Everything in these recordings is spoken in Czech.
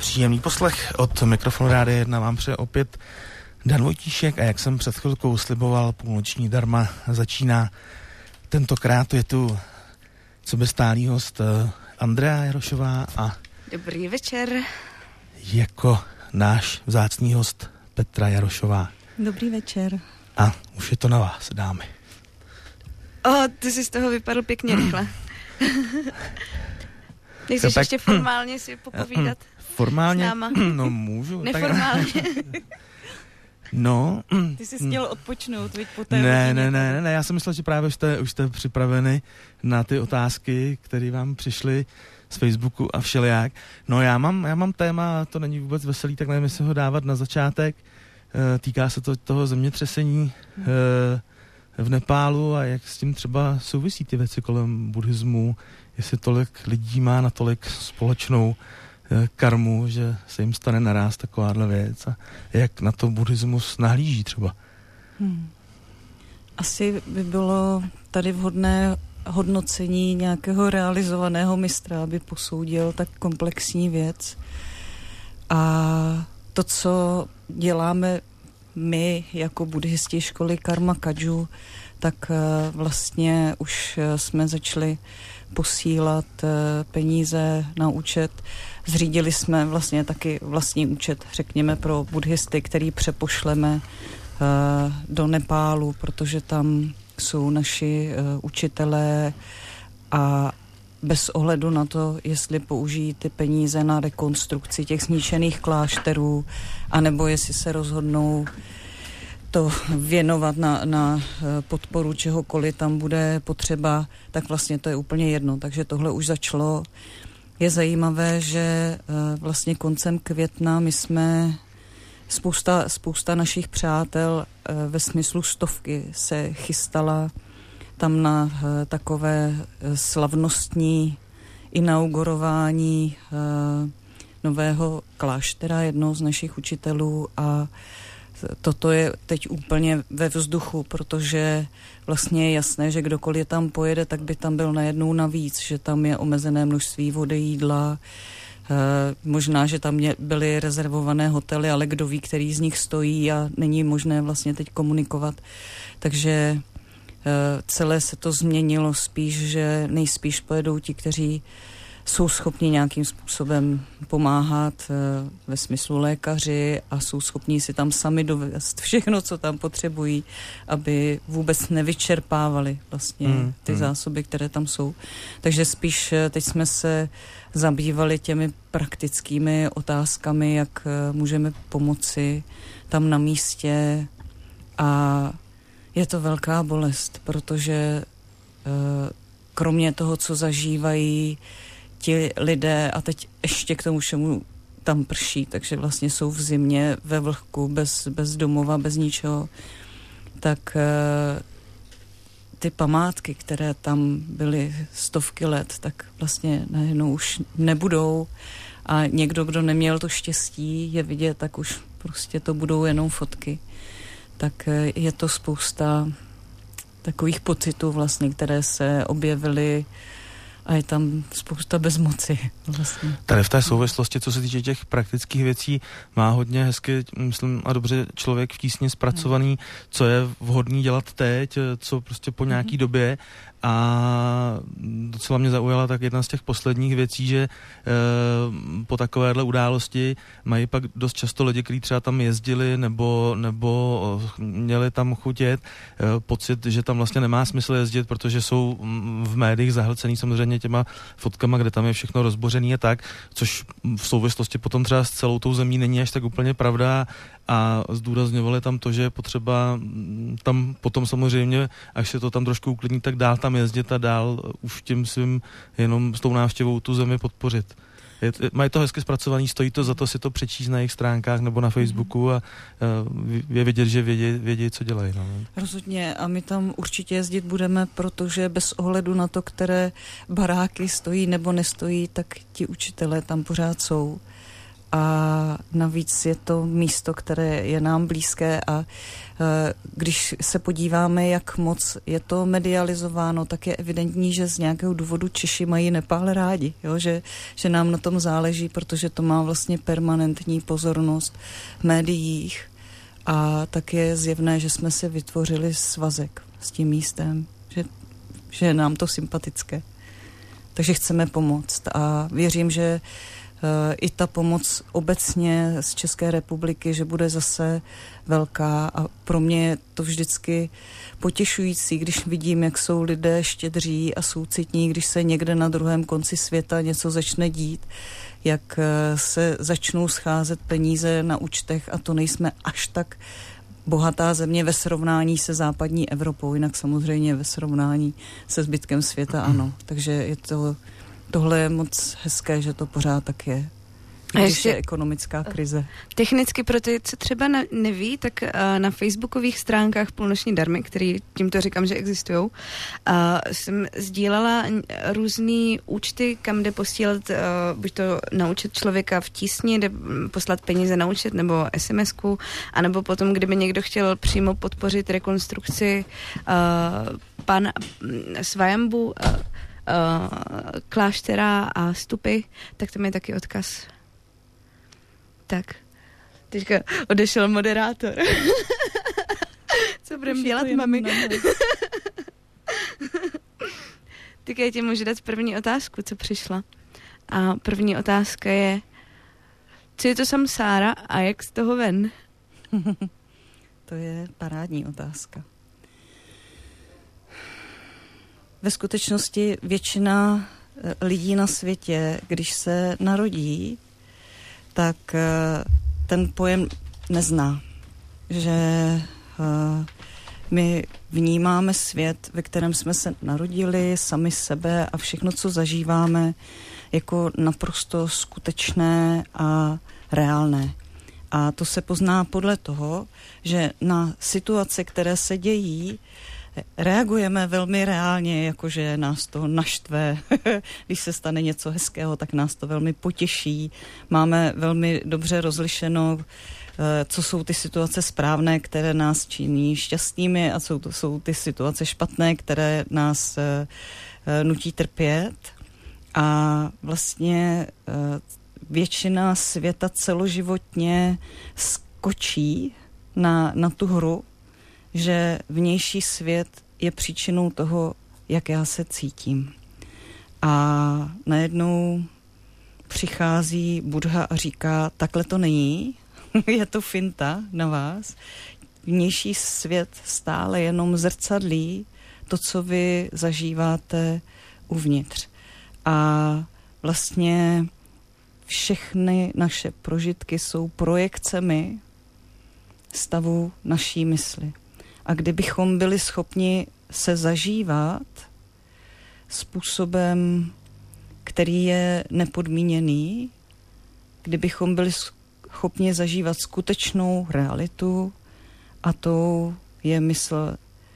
Příjemný poslech od mikrofonu Rádia 1 vám přeje opět Dan Vojtíšek a jak jsem před chvilkou sliboval, půlnoční darma začíná. Tentokrát je tu coby stálý host Andrea Jarošová a dobrý večer. Jako náš vzácný host Petra Jarošová. Dobrý večer. A už je to na vás, dámy. Ty jsi z toho vypadl pěkně rychle. Nechceš ještě formálně si popovídat? Formálně? S náma? No můžu. Neformálně. No. Ty jsi chtěl odpočnout, viď, po té Ne, já jsem myslel, že právě už jste připraveni na ty otázky, které vám přišly z Facebooku a všelijak. No já mám téma, to není vůbec veselý, tak nevím, jestli ho dávat na začátek. Týká se to toho zemětřesení v Nepálu a jak s tím třeba souvisí ty věci kolem buddhismu, jestli tolik lidí má natolik společnou karmu, že se jim stane naráz takováhle věc a jak na to buddhismus nahlíží třeba. Asi by bylo tady vhodné hodnocení nějakého realizovaného mistra, aby posoudil tak komplexní věc. A to, co děláme my jako buddhisti školy Karma Kadžu, tak vlastně už jsme začali posílat peníze na účet. Zřídili jsme vlastně taky vlastní účet, řekněme, pro buddhisty, který přepošleme do Nepálu, protože tam jsou naši učitelé a bez ohledu na to, jestli použijí ty peníze na rekonstrukci těch zničených klášterů, anebo jestli se rozhodnou to věnovat na podporu čehokoliv tam bude potřeba, tak vlastně to je úplně jedno. Takže tohle už začalo. Je zajímavé, že vlastně koncem května my jsme spousta našich přátel ve smyslu stovky se chystala tam na takové slavnostní inaugurování nového kláštera jednoho z našich učitelů a toto je teď úplně ve vzduchu, protože vlastně je jasné, že kdokoliv tam pojede, tak by tam byl najednou navíc, že tam je omezené množství vody, jídla, možná, že tam byly rezervované hotely, ale kdo ví, který z nich stojí a není možné vlastně teď komunikovat. Takže celé se to změnilo spíš, že nejspíš pojedou ti, kteří jsou schopni nějakým způsobem pomáhat ve smyslu lékaři a jsou schopni si tam sami dovést všechno, co tam potřebují, aby vůbec nevyčerpávali vlastně ty zásoby, které tam jsou. Takže spíš teď jsme se zabývali těmi praktickými otázkami, jak můžeme pomoci tam na místě a je to velká bolest, protože kromě toho, co zažívají ti lidé a teď ještě k tomu všemu tam prší, takže vlastně jsou v zimě ve vlhku, bez domova, bez ničeho, tak ty památky, které tam byly stovky let, tak vlastně najednou už nebudou a někdo, kdo neměl to štěstí je vidět, tak už prostě to budou jenom fotky. Tak je to spousta takových pocitů vlastně, které se objevily a je tam spousta bezmoci vlastně. Tady v té souvislosti, co se týče těch praktických věcí, má hodně hezky, myslím, a dobře člověk v tísni zpracovaný, co je vhodný dělat teď, co prostě po nějaký době. A docela mě zaujala tak jedna z těch posledních věcí, že po takovéhle události mají pak dost často lidi, kteří třeba tam jezdili nebo měli tam chutět, pocit, že tam vlastně nemá smysl jezdit, protože jsou v médiích zahlcený samozřejmě těma fotkama, kde tam je všechno rozbořený a tak, což v souvislosti potom třeba s celou tou zemí není až tak úplně pravda a zdůrazňovali tam to, že je potřeba tam potom samozřejmě, až se to tam trošku uklidní, tak dál tam jezdit a dál už tím svým jenom s tou návštěvou tu zemi podpořit. Mají to hezky zpracovaný, stojí to za to si to přečíst na jejich stránkách nebo na Facebooku a je vidět, že vědí, co dělají. No. Rozhodně a my tam určitě jezdit budeme, protože bez ohledu na to, které baráky stojí nebo nestojí, tak ti učitelé tam pořád jsou. a navíc je to místo, které je nám blízké a když se podíváme, jak moc je to medializováno, tak je evidentní, že z nějakého důvodu Češi mají Nepál rádi, jo? Že nám na tom záleží, protože to má vlastně permanentní pozornost v médiích a tak je zjevné, že jsme si vytvořili svazek s tím místem, že je nám to sympatické. Takže chceme pomoct a věřím, že i ta pomoc obecně z České republiky, že bude zase velká a pro mě je to vždycky potěšující, když vidím, jak jsou lidé štědří a soucitní, když se někde na druhém konci světa něco začne dít, jak se začnou scházet peníze na účtech a to nejsme až tak bohatá země ve srovnání se západní Evropou, jinak samozřejmě ve srovnání se zbytkem světa ano. Takže je tohle je moc hezké, že to pořád tak je. Když je ekonomická krize. Technicky pro ty, co třeba neví, tak na facebookových stránkách Půlnoční darmy, který tímto říkám, že existujou, jsem sdílela různý účty, kam jde posílat, buď to na účet člověka v tísni, jde poslat peníze na účet, nebo SMS-ku, anebo potom, kdyby někdo chtěl přímo podpořit rekonstrukci pan Svajambu, kláštera a stupy, tak tam je taky odkaz. Tak, teďka odešel moderátor. Co budeme dělat, mami? Tak já ti můžu dát první otázku, co přišla. A první otázka je, co je to samsára a jak z toho ven? To je parádní otázka. Ve skutečnosti většina lidí na světě, když se narodí, tak ten pojem nezná. Že my vnímáme svět, ve kterém jsme se narodili, sami sebe a všechno, co zažíváme, jako naprosto skutečné a reálné. A to se pozná podle toho, že na situace, které se dějí, reagujeme velmi reálně, jakože nás to naštve. Když se stane něco hezkého, tak nás to velmi potěší. Máme velmi dobře rozlišeno, co jsou ty situace správné, které nás činí šťastnými a co to jsou ty situace špatné, které nás nutí trpět. A vlastně většina světa celoživotně skočí na tu hru, že vnější svět je příčinou toho, jak já se cítím. A najednou přichází Buddha a říká, takhle to není, je to finta na vás. Vnější svět stále jenom zrcadlí to, co vy zažíváte uvnitř. A vlastně všechny naše prožitky jsou projekcemi stavu naší mysli. A kdybychom byli schopni se zažívat způsobem, který je nepodmíněný, kdybychom byli schopni zažívat skutečnou realitu a tou je mysl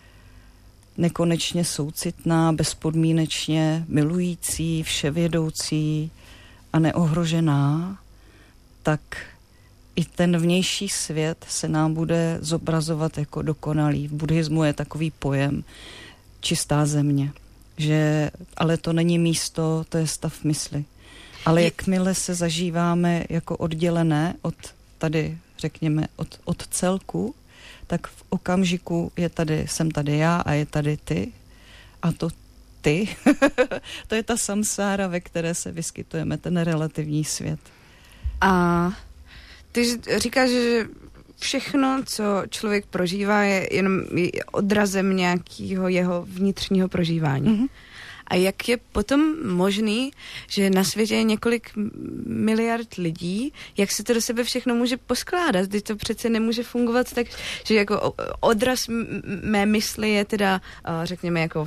nekonečně soucitná, bezpodmínečně milující, vševědoucí a neohrožená, tak i ten vnější svět se nám bude zobrazovat jako dokonalý. V buddhismu je takový pojem čistá země. Ale to není místo, to je stav mysli. Ale jakmile se zažíváme jako oddělené od tady, řekněme, od celku, tak v okamžiku jsem tady já a je tady ty. A to ty, to je ta samsára, ve které se vyskytujeme, ten relativní svět. A ty říkáš, že všechno, co člověk prožívá, je jenom odrazem nějakého jeho vnitřního prožívání. Mm-hmm. A jak je potom možný, že na světě je několik miliard lidí, jak se to do sebe všechno může poskládat? Když to přece nemůže fungovat tak, že jako odraz mé mysli je teda, řekněme, jako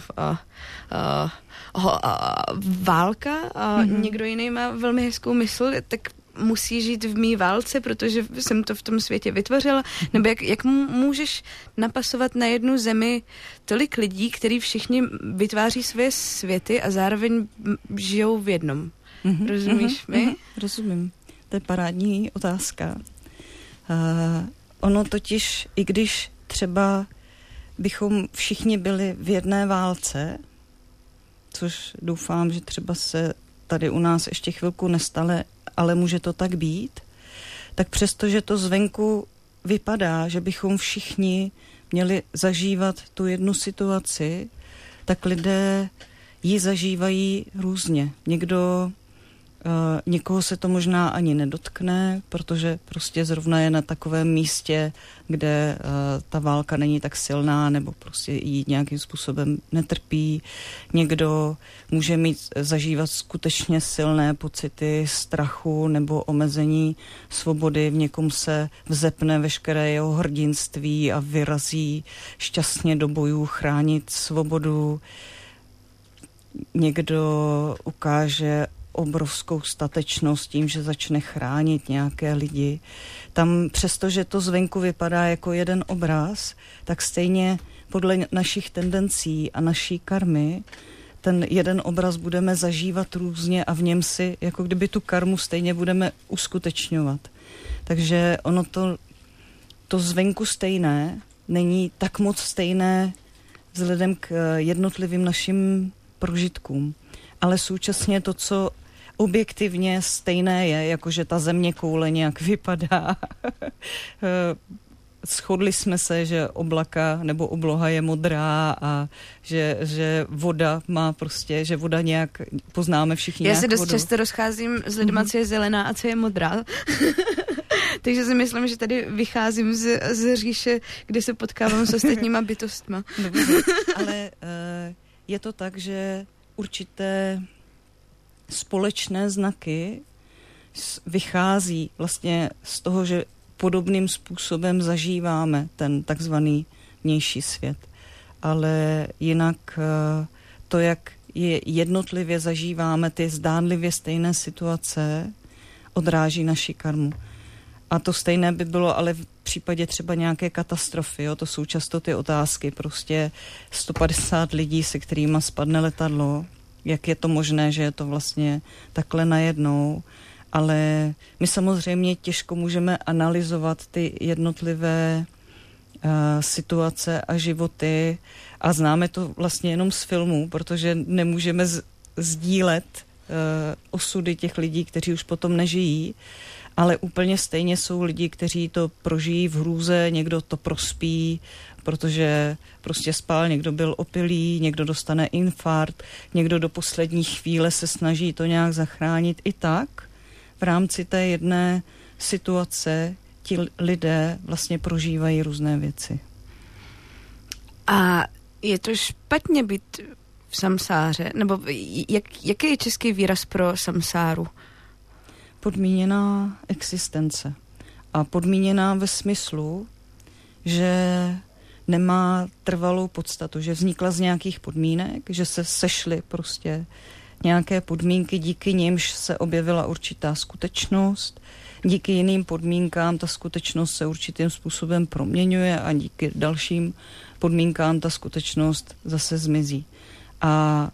válka a někdo jiný má velmi hezkou mysl, tak musí žít v mý válce, protože jsem to v tom světě vytvořila, nebo jak můžeš napasovat na jednu zemi tolik lidí, kteří všichni vytváří své světy a zároveň žijou v jednom. Rozumíš mi? Rozumím. To je parádní otázka. Ono totiž, i když třeba bychom všichni byli v jedné válce, což doufám, že třeba se tady u nás ještě chvilku nestane, ale může to tak být, tak přesto, že to zvenku vypadá, že bychom všichni měli zažívat tu jednu situaci, tak lidé ji zažívají různě. Někoho se to možná ani nedotkne, protože prostě zrovna je na takovém místě, kde ta válka není tak silná, nebo prostě jí nějakým způsobem netrpí. Někdo může zažívat skutečně silné pocity strachu nebo omezení svobody. V někom se vzepne veškeré jeho hrdinství a vyrazí šťastně do bojů chránit svobodu. Někdo ukáže obrovskou statečnost tím, že začne chránit nějaké lidi. Tam přestože to zvenku vypadá jako jeden obraz, tak stejně podle našich tendencí a naší karmy ten jeden obraz budeme zažívat různě a v něm si, jako kdyby tu karmu stejně budeme uskutečňovat. Takže ono to zvenku stejné není tak moc stejné vzhledem k jednotlivým našim prožitkům. Ale současně to, co objektivně stejné je, jakože ta zeměkoule nějak vypadá. Shodli jsme se, že oblaka nebo obloha je modrá a že voda má prostě, že voda nějak poznáme všichni. Já se dost často rozcházím s lidma, co je zelená a co je modrá. Takže si myslím, že tady vycházím z říše, kde se potkávám s ostatníma bytostma. Dobře, ale je to tak, že určité společné znaky vychází vlastně z toho, že podobným způsobem zažíváme ten takzvaný vnější svět. Ale jinak to, jak je jednotlivě zažíváme ty zdánlivě stejné situace, odráží naši karmu. A to stejné by bylo ale v případě třeba nějaké katastrofy. Jo? To jsou často ty otázky. Prostě 150 lidí, se kterýma spadne letadlo. Jak je to možné, že je to vlastně takhle najednou. Ale my samozřejmě těžko můžeme analyzovat ty jednotlivé situace a životy a známe to vlastně jenom z filmů, protože nemůžeme sdílet osudy těch lidí, kteří už potom nežijí, ale úplně stejně jsou lidi, kteří to prožijí v hrůze, někdo to prospí, protože prostě spal, někdo byl opilý, někdo dostane infarkt, někdo do poslední chvíle se snaží to nějak zachránit. I tak v rámci té jedné situace ti lidé vlastně prožívají různé věci. A je to špatně být v samsáře? Nebo jaký je český výraz pro samsáru? Podmíněná existence. A podmíněná ve smyslu, že nemá trvalou podstatu, že vznikla z nějakých podmínek, že se sešly prostě nějaké podmínky, díky nimž se objevila určitá skutečnost, díky jiným podmínkám ta skutečnost se určitým způsobem proměňuje a díky dalším podmínkám ta skutečnost zase zmizí. A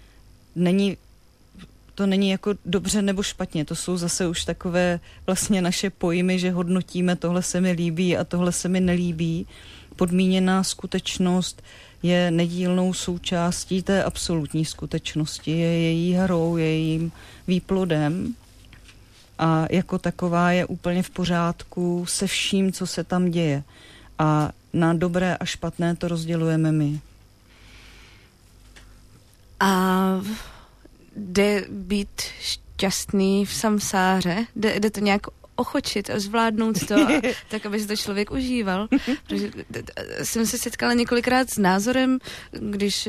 to není jako dobře nebo špatně, to jsou zase už takové vlastně naše pojmy, že hodnotíme, tohle se mi líbí a tohle se mi nelíbí. Podmíněná skutečnost je nedílnou součástí té absolutní skutečnosti, je její hrou, je jejím výplodem a jako taková je úplně v pořádku se vším, co se tam děje. A na dobré a špatné to rozdělujeme my. A jde být šťastný v samsáře? Jde to nějak ochočit a zvládnout to, tak aby se to člověk užíval. Protože jsem se setkala několikrát s názorem, když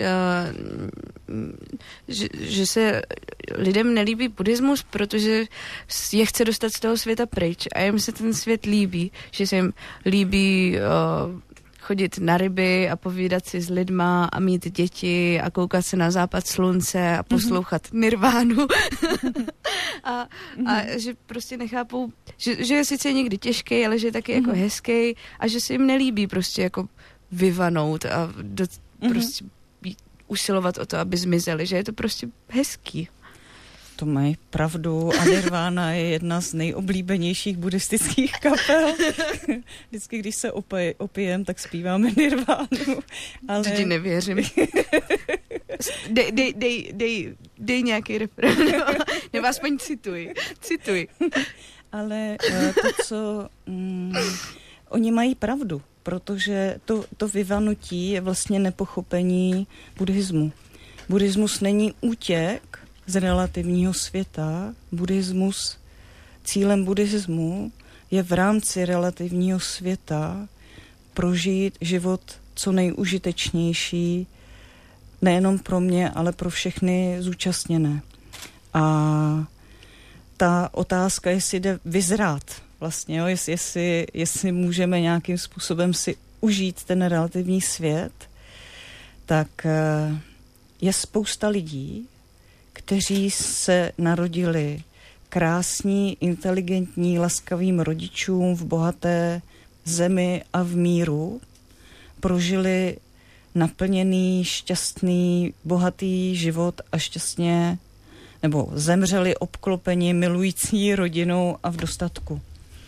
že se lidem nelíbí buddhismus, protože je chce dostat z toho světa pryč a jim se ten svět líbí, že se jim líbí chodit na ryby a povídat si s lidma a mít děti a koukat se na západ slunce a poslouchat Nirvánu. a že prostě nechápou, že je sice někdy těžký, ale že je taky jako hezký a že se jim nelíbí prostě jako vyvanout a prostě usilovat o to, aby zmizeli, že je to prostě hezký. to mají pravdu a Nirvana je jedna z nejoblíbenějších buddhistických kapel. Vždycky, když se opijem, tak zpíváme Nirvánu. Ale... To ti nevěřím. Dej nějaký refrén, nebo aspoň cituj. Ale to, co... oni mají pravdu, protože to vyvanutí je vlastně nepochopení buddhismu. Buddhismus není útěk z relativního světa. Cílem buddhismu je v rámci relativního světa prožít život co nejužitečnější, nejenom pro mě, ale pro všechny zúčastněné. A ta otázka, jestli jde vyzrát, vlastně, jo, jestli můžeme nějakým způsobem si užít ten relativní svět, tak je spousta lidí, kteří se narodili krásní, inteligentní, laskavým rodičům v bohaté zemi a v míru, prožili naplněný, šťastný, bohatý život a šťastně, nebo zemřeli obklopeni milující rodinou a v dostatku.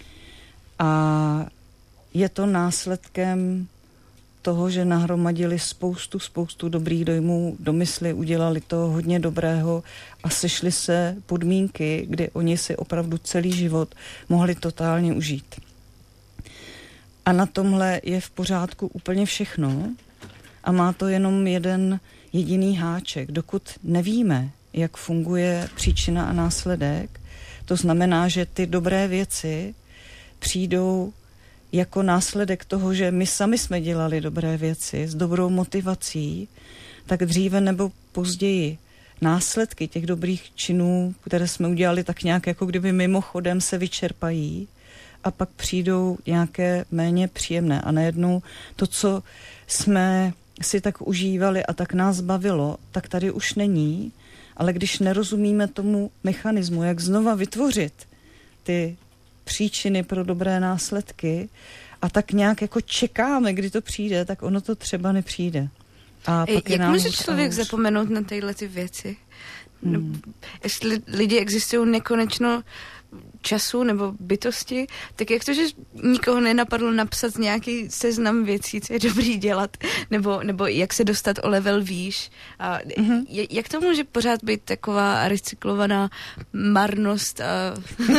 A je to následkem toho, že nahromadili spoustu dobrých dojmů do mysli, udělali to hodně dobrého a sešly se podmínky, kdy oni si opravdu celý život mohli totálně užít. A na tomhle je v pořádku úplně všechno a má to jenom jeden jediný háček. Dokud nevíme, jak funguje příčina a následek, to znamená, že ty dobré věci přijdou jako následek toho, že my sami jsme dělali dobré věci s dobrou motivací, tak dříve nebo později následky těch dobrých činů, které jsme udělali tak nějak jako kdyby mimochodem, se vyčerpají a pak přijdou nějaké méně příjemné. A najednou to, co jsme si tak užívali a tak nás bavilo, tak tady už není, ale když nerozumíme tomu mechanismu, jak znova vytvořit ty příčiny pro dobré následky a tak nějak jako čekáme, kdy to přijde, tak ono to třeba nepřijde. A pak jak může člověk zapomenout na tyhle ty věci? Jestli lidi existují nekonečno času nebo bytosti, tak jak to, že nikoho nenapadlo napsat nějaký seznam věcí, co je dobrý dělat, nebo jak se dostat o level výš. A jak to může pořád být taková recyklovaná marnost a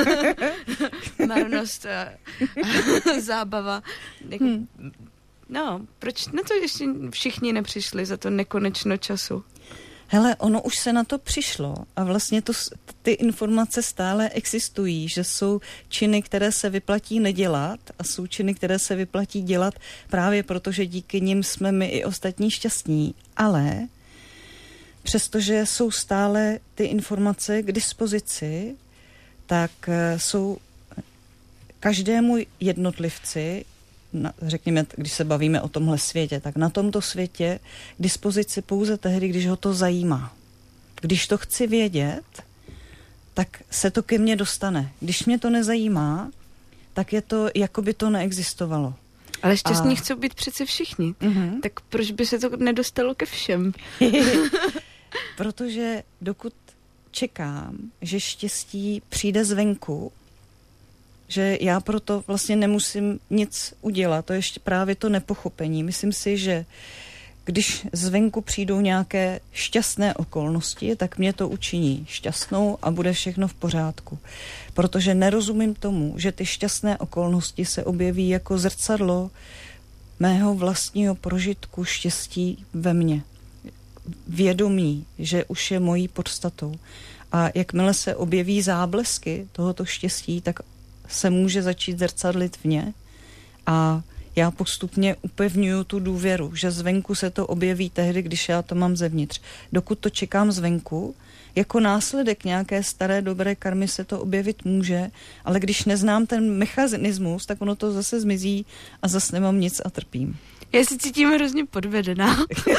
zábava? No, proč na to ještě všichni nepřišli za to nekonečno času? Hele, ono už se na to přišlo a vlastně ty informace stále existují, že jsou činy, které se vyplatí nedělat a jsou činy, které se vyplatí dělat právě proto, že díky nim jsme my i ostatní šťastní. Ale přestože jsou stále ty informace k dispozici, tak jsou každému jednotlivci, řekněme, když se bavíme o tomhle světě, tak na tomto světě k dispozici pouze tehdy, když ho to zajímá. Když to chci vědět, tak se to ke mně dostane. Když mě to nezajímá, tak je to, jako by to neexistovalo. Ale šťastní chcou být přece všichni. Tak proč by se to nedostalo ke všem? Protože dokud čekám, že štěstí přijde zvenku, že já proto vlastně nemusím nic udělat. To je ještě právě to nepochopení. Myslím si, že když zvenku přijdou nějaké šťastné okolnosti, tak mě to učiní šťastnou a bude všechno v pořádku. Protože nerozumím tomu, že ty šťastné okolnosti se objeví jako zrcadlo mého vlastního prožitku štěstí ve mně. Vědomí, že už je mojí podstatou. A jakmile se objeví záblesky tohoto štěstí, tak se může začít zrcadlit v ně a já postupně upevňuju tu důvěru, že zvenku se to objeví tehdy, když já to mám zevnitř. Dokud to čekám zvenku, jako následek nějaké staré dobré karmy se to objevit může, ale když neznám ten mechanismus, tak ono to zase zmizí a zase nemám nic a trpím. Já se cítím hrozně podvedená.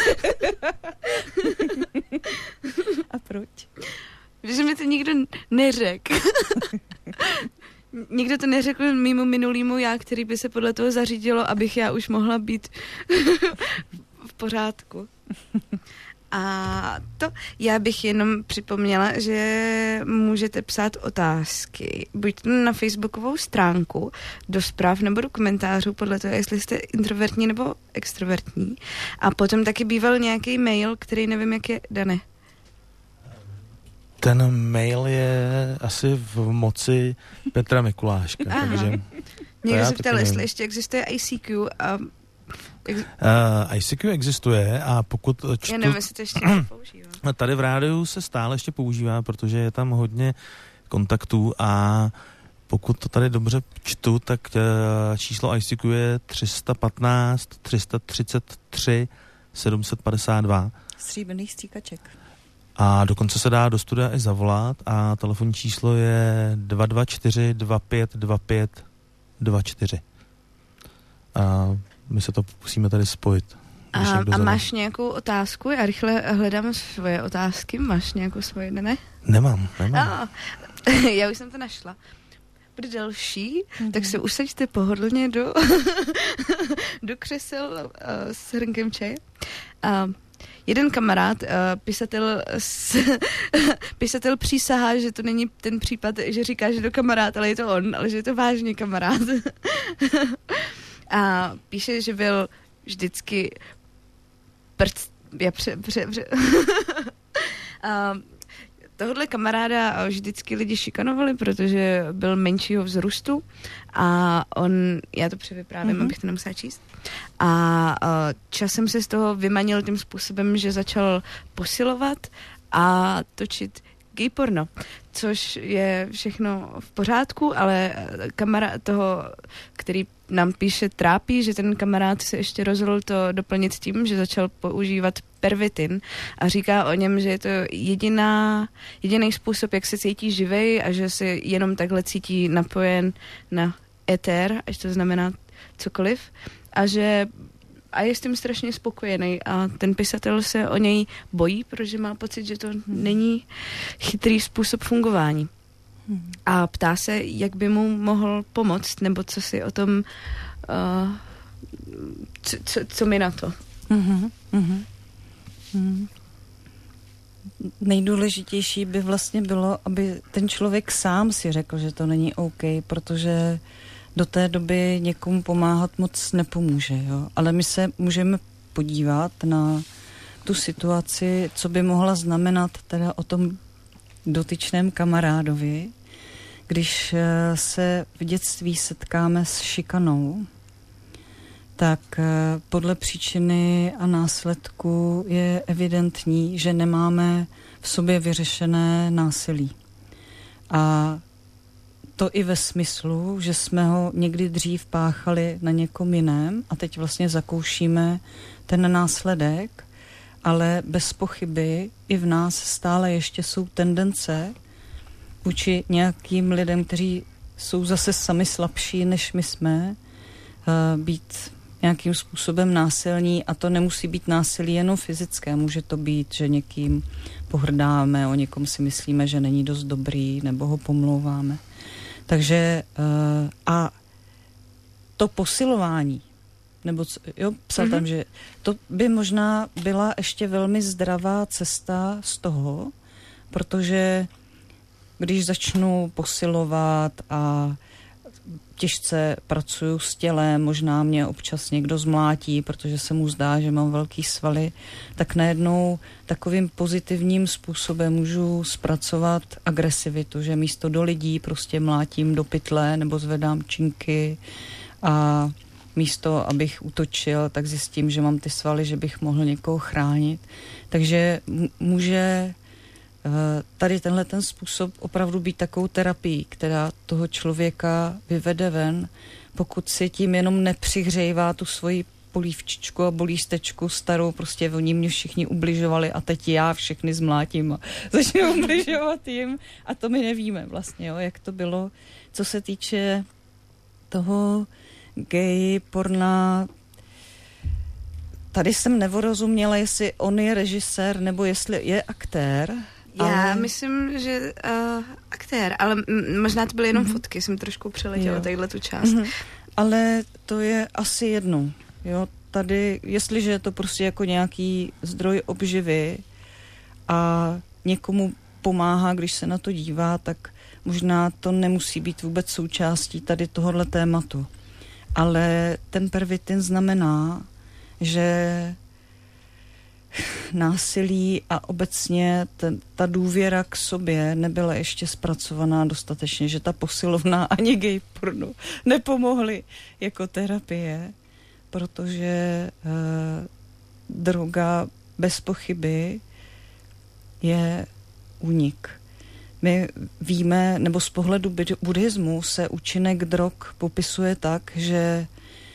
A proč? Že mi to nikdo neřekl. Nikdo to neřekl mému minulýmu já, který by se podle toho zařídilo, abych já už mohla být v pořádku. A to já bych jenom připomněla, že můžete psát otázky, buď na facebookovou stránku, do zpráv nebo do komentářů, podle toho, jestli jste introvertní nebo extrovertní. A potom taky býval nějaký mail, který nevím, jak je, Dane. Ten mail je asi v moci Petra Mikuláška, takže... Někdo se ptal, jestli ještě existuje ICQ a... ICQ existuje a pokud čtu... Já nevím, jestli to ještě používá. Tady v rádiu se stále ještě používá, protože je tam hodně kontaktů a pokud to tady dobře čtu, tak číslo ICQ je 315 333 752. Stříbrných stříkaček. A dokonce se dá do studia i zavolat a telefonní číslo je 224 25 25 24. A my se to musíme tady spojit. A máš nějakou otázku? Já rychle hledám svoje otázky. Máš nějakou svoje, ne? Nemám. Já už jsem to našla. Bude delší, tak se usaďte pohodlně do křesel s hrnkem čaje. Jeden kamarád, pisatel přísahá, že to není ten případ, že říká, že to kamarád, ale je to on, ale že je to vážně kamarád. A píše, že byl vždycky tohodle kamaráda vždycky lidi šikanovali, protože byl menšího vzrůstu a on, já to převyprávím, abych to nemusela číst, a časem se z toho vymanil tím způsobem, že začal posilovat a točit gay porno, což je všechno v pořádku, ale kamarád toho, který nám píše, trápí, že ten kamarád se ještě rozhodl to doplnit tím, že začal používat pervitin a říká o něm, že je to jediný způsob, jak se cítí živej a že se jenom takhle cítí napojen na éter, až to znamená cokoliv, a je s tím strašně spokojený a ten pisatel se o něj bojí, protože má pocit, že to není chytrý způsob fungování. A ptá se, jak by mu mohl pomoct, nebo co si o tom, co mi na to. Nejdůležitější by vlastně bylo, aby ten člověk sám si řekl, že to není OK, protože do té doby někomu pomáhat moc nepomůže. Jo? Ale my se můžeme podívat na tu situaci, co by mohla znamenat teda o tom dotyčném kamarádovi, když se v dětství setkáme s šikanou, tak podle příčiny a následku je evidentní, že nemáme v sobě vyřešené násilí. A to i ve smyslu, že jsme ho někdy dřív páchali na někom jiném a teď vlastně zakoušíme ten následek, ale bez pochyby i v nás stále ještě jsou tendence vůči nějakým lidem, kteří jsou zase sami slabší, než my jsme, být nějakým způsobem násilní, a to nemusí být násilí jenom fyzické, může to být, že někým pohrdáme, o někom si myslíme, že není dost dobrý, nebo ho pomlouváme. Takže a to posilování, nebo psal tam, že to by možná byla ještě velmi zdravá cesta z toho, protože když začnu posilovat a těžce pracuju s tělem, možná mě občas někdo zmlátí, protože se mu zdá, že mám velký svaly, tak najednou takovým pozitivním způsobem můžu zpracovat agresivitu, že místo do lidí prostě mlátím do pytle nebo zvedám činky a místo, abych útočil, tak zjistím, že mám ty svaly, že bych mohl někoho chránit. Takže může tady tenhle ten způsob opravdu být takovou terapií, která toho člověka vyvede ven, pokud si tím jenom nepřihřejvá tu svoji polívčičku a bolístečku starou, prostě oni mě všichni ubližovali a teď já všechny zmlátím a začnu ubližovat jim a to my nevíme vlastně, jo, jak to bylo. Co se týče toho gay porna, tady jsem nevorozuměla, jestli on je režisér nebo jestli je aktér. Já myslím, že aktér, ale možná to byly jenom fotky, jsem trošku přeletěla tadyhle tu část. Ale to je asi jedno. Jo? tady, jestliže je to prostě jako nějaký zdroj obživy a někomu pomáhá, když se na to dívá, tak možná to nemusí být vůbec součástí tady tohohle tématu. Ale ten pervitin znamená, že násilí a obecně ta důvěra k sobě nebyla ještě zpracovaná dostatečně, že ta posilovna ani gay porno nepomohly jako terapie, protože droga bez pochyby je únik. My víme, nebo z pohledu buddhismu se účinek drog popisuje tak, že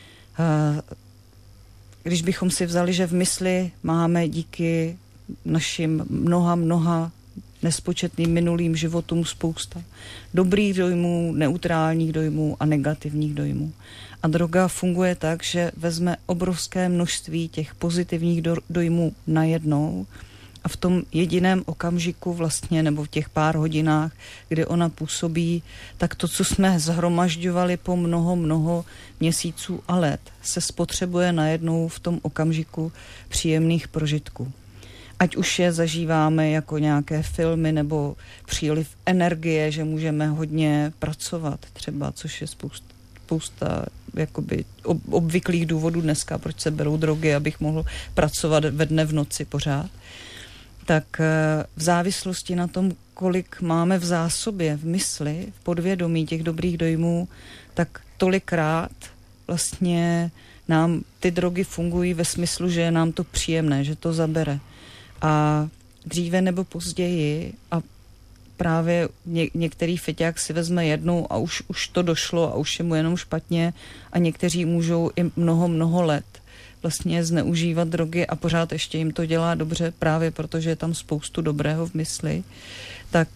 když bychom si vzali, že v mysli máme díky našim mnoha nespočetným minulým životům spousta dobrých dojmů, neutrálních dojmů a negativních dojmů. A droga funguje tak, že vezme obrovské množství těch pozitivních dojmů najednou a v tom jediném okamžiku vlastně, nebo v těch pár hodinách, kdy ona působí, tak to, co jsme zhromažďovali po mnoho měsíců a let, se spotřebuje najednou v tom okamžiku příjemných prožitků. Ať už je zažíváme jako nějaké filmy nebo příliv energie, že můžeme hodně pracovat třeba, což je spousta jakoby obvyklých důvodů dneska, proč se berou drogy, abych mohl pracovat ve dne v noci pořád. Tak v závislosti na tom, kolik máme v zásobě, v mysli, v podvědomí těch dobrých dojmů, tak tolikrát vlastně nám ty drogy fungují ve smyslu, že je nám to příjemné, že to zabere. A dříve nebo později a právě některý feťák si vezme jednou a už to došlo a už je mu jenom špatně a někteří můžou i mnoho let vlastně zneužívat drogy a pořád ještě jim to dělá dobře právě protože je tam spoustu dobrého v mysli, tak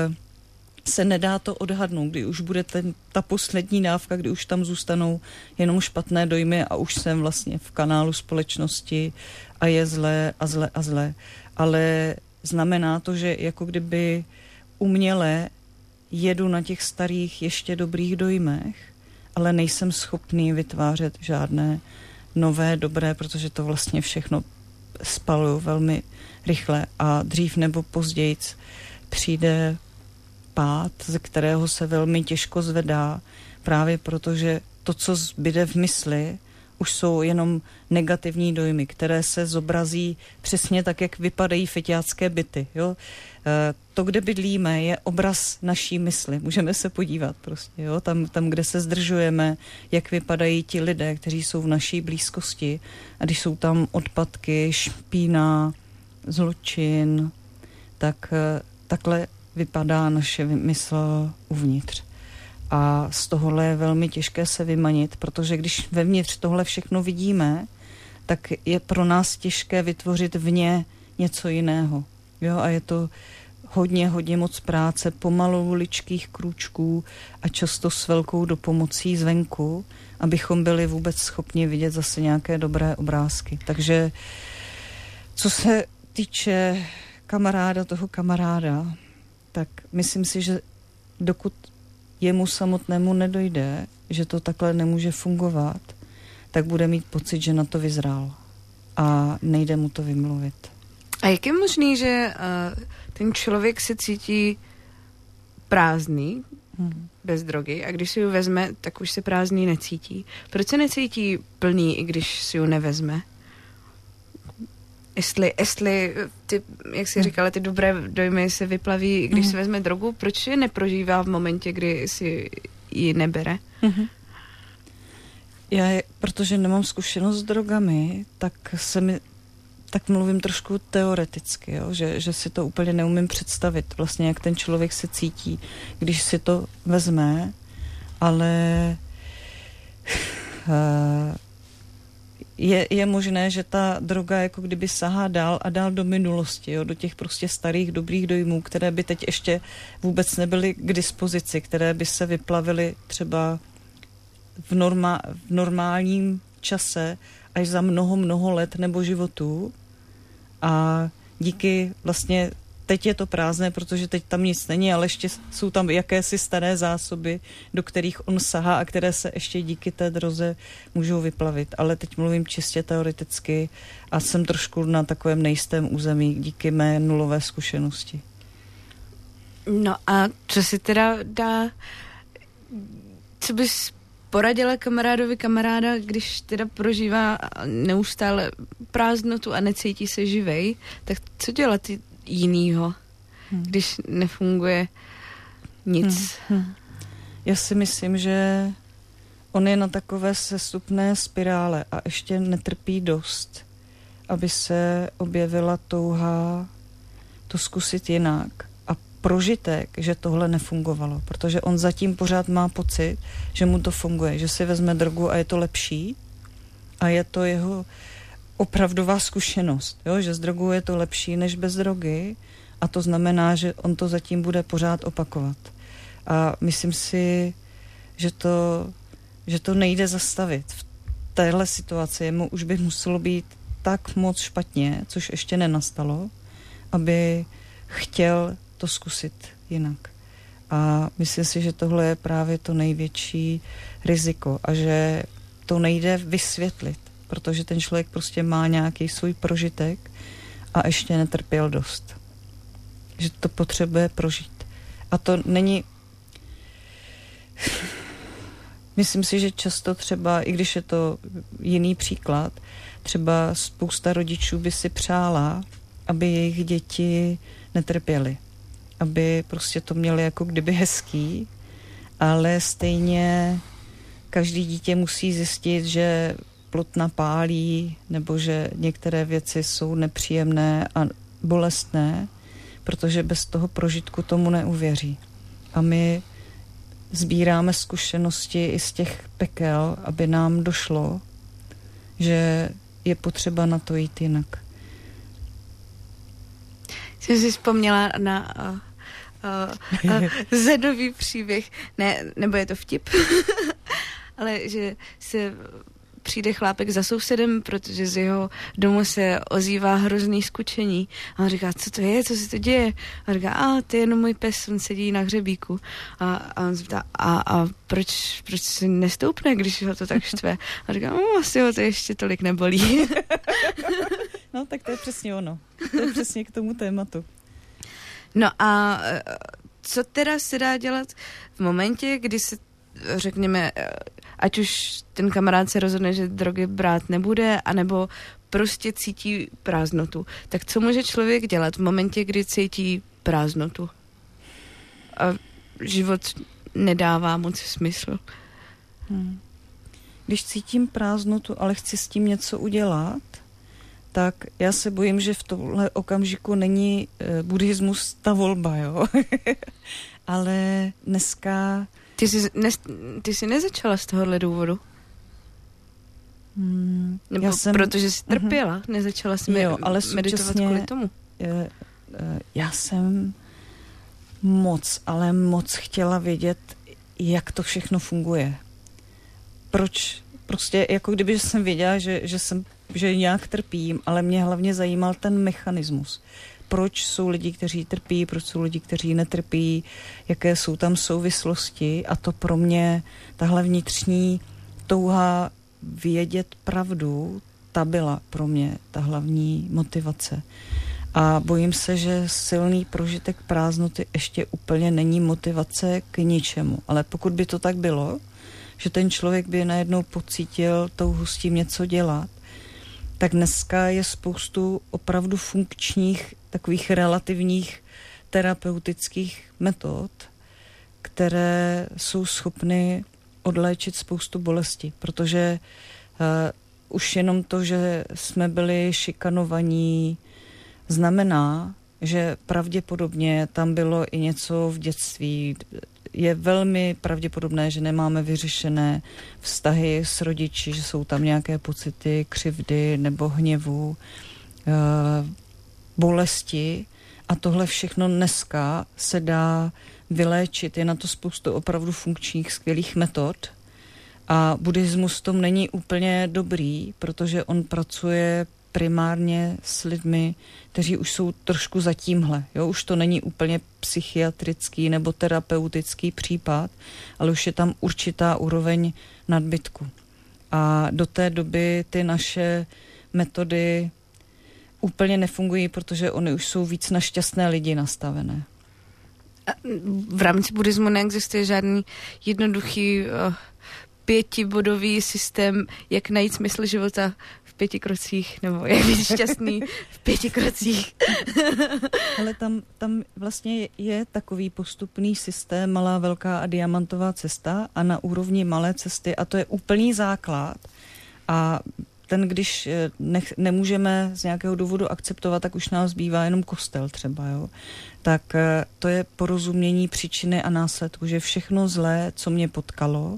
se nedá to odhadnout, kdy už bude ta poslední dávka, kdy už tam zůstanou jenom špatné dojmy a už jsem vlastně v kanálu společnosti a je zlé a zlé a zlé. Ale znamená to, že jako kdyby uměle jedu na těch starých ještě dobrých dojmech, ale nejsem schopný vytvářet žádné nové, dobré, protože to vlastně všechno spaluju velmi rychle a dřív nebo později přijde pád, ze kterého se velmi těžko zvedá, právě protože to, co zbyde v mysli, už jsou jenom negativní dojmy, které se zobrazí přesně tak, jak vypadají feťácké byty. Jo? To, kde bydlíme, je obraz naší mysli. Můžeme se podívat prostě. Jo? Tam, kde se zdržujeme, jak vypadají ti lidé, kteří jsou v naší blízkosti. A když jsou tam odpadky, špína, zločin, tak takhle vypadá naše mysl uvnitř. A z tohohle je velmi těžké se vymanit, protože když vevnitř tohle všechno vidíme, tak je pro nás těžké vytvořit vně něco jiného. Jo? A je to hodně moc práce, pomalu ličkých krůčků a často s velkou dopomocí zvenku, abychom byli vůbec schopni vidět zase nějaké dobré obrázky. Takže co se týče toho kamaráda, tak myslím si, že dokud jemu samotnému nedojde, že to takhle nemůže fungovat, tak bude mít pocit, že na to vyzrál a nejde mu to vymluvit. A jak je možný, že ten člověk se cítí prázdný bez drogy a když si ji vezme, tak už se prázdný necítí? Proč se necítí plný, i když si ji nevezme? Jestli ty, jak jsi říkala, ty dobré dojmy se vyplaví, když si vezme drogu, proč je neprožívá v momentě, kdy si ji nebere? Protože nemám zkušenost s drogami, tak mluvím trošku teoreticky, jo? Že si to úplně neumím představit, vlastně jak ten člověk se cítí, když si to vezme, ale je možné, že ta droga jako kdyby sahá dál a dál do minulosti, jo? Do těch prostě starých dobrých dojmů, které by teď ještě vůbec nebyly k dispozici, které by se vyplavily třeba v normálním čase až za mnoho let nebo životů. A díky vlastně teď je to prázdné, protože teď tam nic není, ale ještě jsou tam jakési staré zásoby, do kterých on sahá a které se ještě díky té droze můžou vyplavit. Ale teď mluvím čistě teoreticky a jsem trošku na takovém nejistém území díky mé nulové zkušenosti. No a co si teda dá, co bys poradila kamaráda, když teda prožívá neustále prázdnotu a necítí se živej, tak co dělat jinýho, když nefunguje nic? Já si myslím, že on je na takové sestupné spirále a ještě netrpí dost, aby se objevila touha to zkusit jinak. Prožitek, že tohle nefungovalo, protože on zatím pořád má pocit, že mu to funguje, že si vezme drogu a je to lepší a je to jeho opravdová zkušenost, jo? Že s drogou je to lepší než bez drogy a to znamená, že on to zatím bude pořád opakovat. A myslím si, že to nejde zastavit. V téhle situaci mu už by muselo být tak moc špatně, což ještě nenastalo, aby chtěl to zkusit jinak. A myslím si, že tohle je právě to největší riziko a že to nejde vysvětlit, protože ten člověk prostě má nějaký svůj prožitek a ještě netrpěl dost. Že to potřebuje prožít. A to není... Myslím si, že často třeba, i když je to jiný příklad, třeba spousta rodičů by si přála, aby jejich děti netrpěly. Aby prostě to měli jako kdyby hezký, ale stejně každý dítě musí zjistit, že plotna pálí, nebo že některé věci jsou nepříjemné a bolestné, protože bez toho prožitku tomu neuvěří. A my sbíráme zkušenosti i z těch pekel, aby nám došlo, že je potřeba na to jít jinak. Jsem si vzpomněla na Zenový příběh, ne, nebo je to vtip, ale že se přijde chlápek za sousedem, protože z jeho domu se ozývá hrozný skučení. A on říká, co to je, co se to děje? A on říká, to je jenom můj pes, on sedí na hřebíku. A on se ptá, a proč se nestoupne, když ho to tak štve? A říká, asi ho to ještě tolik nebolí. No, tak to je přesně ono. To je přesně k tomu tématu. No a co teda se dá dělat v momentě, kdy se, řekněme, ať už ten kamarád se rozhodne, že drogy brát nebude, anebo prostě cítí prázdnotu. Tak co může člověk dělat v momentě, kdy cítí prázdnotu? A život nedává moc smysl. Když cítím prázdnotu, ale chci s tím něco udělat, tak já se bojím, že v tomhle okamžiku není buddhismus ta volba, jo. Ale dneska... Ty jsi nezačala z tohohle důvodu? Nebo protože jsi trpěla? Nezačala jsi meditovat kvůli tomu? Já jsem moc chtěla vědět, jak to všechno funguje. Proč? Prostě jako kdyby jsem věděla, že nějak trpím, ale mě hlavně zajímal ten mechanismus. Proč jsou lidi, kteří trpí, proč jsou lidi, kteří netrpí, jaké jsou tam souvislosti a to pro mě, tahle vnitřní touha vědět pravdu, ta byla pro mě ta hlavní motivace. A bojím se, že silný prožitek prázdnoty ještě úplně není motivace k ničemu. Ale pokud by to tak bylo, že ten člověk by najednou pocítil touhu s tím něco dělat, tak dneska je spoustu opravdu funkčních, takových relativních terapeutických metod, které jsou schopny odléčit spoustu bolesti, protože už jenom to, že jsme byli šikanovaní, znamená, že pravděpodobně tam bylo i něco v dětství. Je velmi pravděpodobné, že nemáme vyřešené vztahy s rodiči, že jsou tam nějaké pocity křivdy nebo hněvu, bolesti a tohle všechno dneska se dá vyléčit. Je na to spoustu opravdu funkčních, skvělých metod a buddhismus v tom není úplně dobrý, protože on pracuje primárně s lidmi, kteří už jsou trošku za tímhle. Jo? Už to není úplně psychiatrický nebo terapeutický případ, ale už je tam určitá úroveň nadbytku. A do té doby ty naše metody úplně nefungují, protože oni už jsou víc na šťastné lidi nastavené. V rámci buddhismu neexistuje žádný jednoduchý 5bodový systém, jak najít smysl života v 5 krocích, nebo jak být šťastný v 5 krocích. Ale tam vlastně je takový postupný systém, malá, velká a diamantová cesta a na úrovni malé cesty, a to je úplný základ. A ten, když nemůžeme z nějakého důvodu akceptovat, tak už nám zbývá jenom kostel třeba, jo. Tak to je porozumění příčiny a následku, že všechno zlé, co mě potkalo,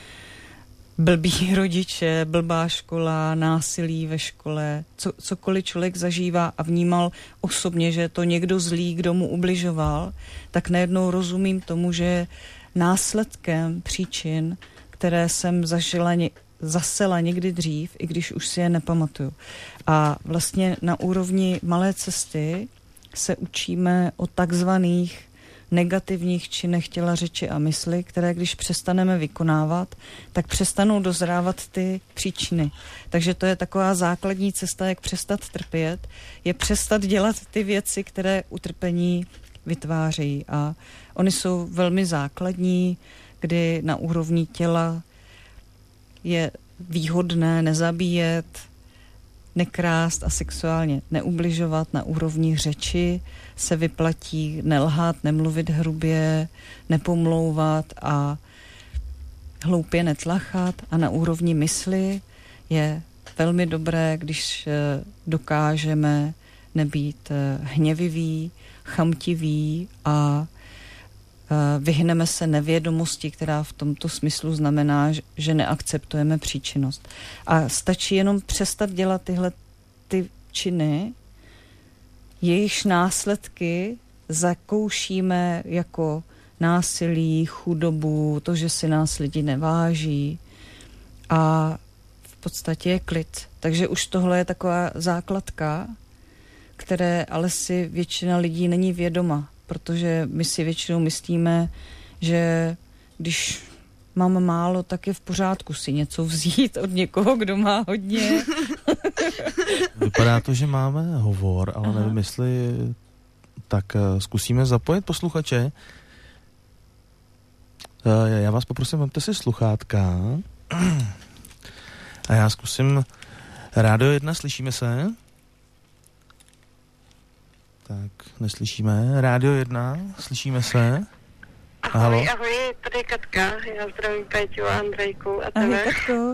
blbý rodiče, blbá škola, násilí ve škole, cokoliv člověk zažívá a vnímal osobně, že je to někdo zlý, kdo mu ubližoval, tak najednou rozumím tomu, že následkem příčin, které jsem zasela někdy dřív, i když už si je nepamatuju. A vlastně na úrovni malé cesty se učíme o takzvaných negativních činech těla, řeči a mysli, které když přestaneme vykonávat, tak přestanou dozrávat ty příčiny. Takže to je taková základní cesta, jak přestat trpět, je přestat dělat ty věci, které utrpení vytvářejí. A oni jsou velmi základní, kdy na úrovni těla je výhodné nezabíjet, nekrást a sexuálně neubližovat. Na úrovni řeči se vyplatí nelhát, nemluvit hrubě, nepomlouvat a hloupě netlachat. A na úrovni mysli je velmi dobré, když dokážeme nebýt hněvivý, chamtivý a vyhneme se nevědomosti, která v tomto smyslu znamená, že neakceptujeme příčinnost. A stačí jenom přestat dělat tyhle ty činy, jejichž následky zakoušíme jako násilí, chudobu, to, že si nás lidi neváží a v podstatě je klid. Takže už tohle je taková základka, které ale si většina lidí není vědoma, protože my si většinou myslíme, že když mám málo, tak je v pořádku si něco vzít od někoho, kdo má hodně. Vypadá to, že máme hovor, ale nevím, jestli tak zkusíme zapojit posluchače. Já vás poprosím, vemte si sluchátka a já zkusím Rádio 1, slyšíme se? Tak, neslyšíme. Rádio 1, slyšíme se? Ahoj, ahoj, tady Katka, já zdravím Péťu a Andrejku a tebe. Ahoj, Katko.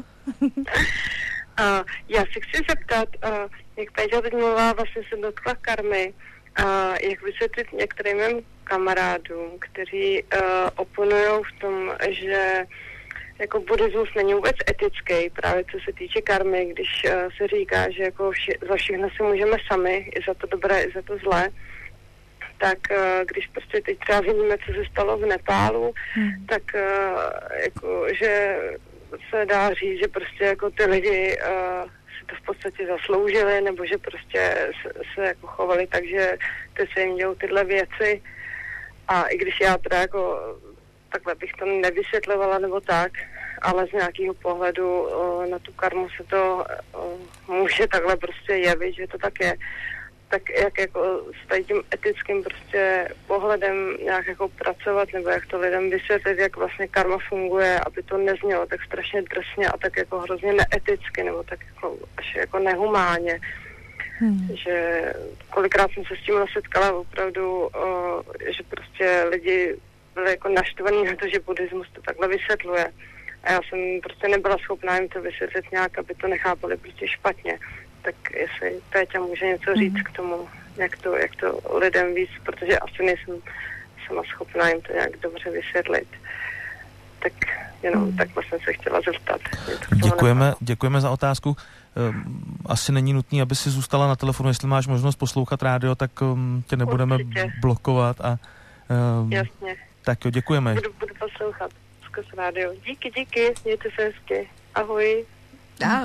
Já se chci zeptat, jak Péťa teď mluvila, vlastně se dotkla karmy, jak vysvětlit některým mým kamarádům, kteří oponujou v tom, že jako buddhismus není vůbec etický, právě co se týče karmy, když se říká, že jako za všechno si můžeme sami, i za to dobré, i za to zlé, tak když prostě teď třeba vidíme, co se stalo v Nepálu, tak jako, že se dá říct, že prostě jako ty lidi si to v podstatě zasloužili, nebo že prostě se jako chovali tak, že teď se jim dělou tyhle věci. A i když já teda jako takhle bych to nevysvětlovala nebo tak, ale z nějakého pohledu na tu karmu se to může takhle prostě jevit, že to tak je. Tak jak jako s tím etickým prostě pohledem nějak jako pracovat, nebo jak to lidem vysvětlit, jak vlastně karma funguje, aby to neznělo tak strašně drsně a tak jako hrozně neeticky, nebo tak jako až jako nehumánně. Že kolikrát jsem se s tím setkala opravdu, že prostě lidi byli jako naštvaní na to, že buddhismus to takhle vysvětluje. A já jsem prostě nebyla schopná jim to vysvětlit nějak, aby to nechápali prostě špatně. Tak jestli Péťa může něco říct k tomu, jak to lidem víc, protože asi nejsem sama schopná jim to nějak dobře vysvětlit. Tak jenom takhle jsem se chtěla zeptat. Děkujeme za otázku. Asi není nutný, aby si zůstala na telefonu, jestli máš možnost poslouchat rádio, tak tě nebudeme určitě blokovat. A, jasně. Tak jo, děkujeme. Budu poslouchat skrz rádio. Díky, mějte se hezky. Ahoj. Ahoj.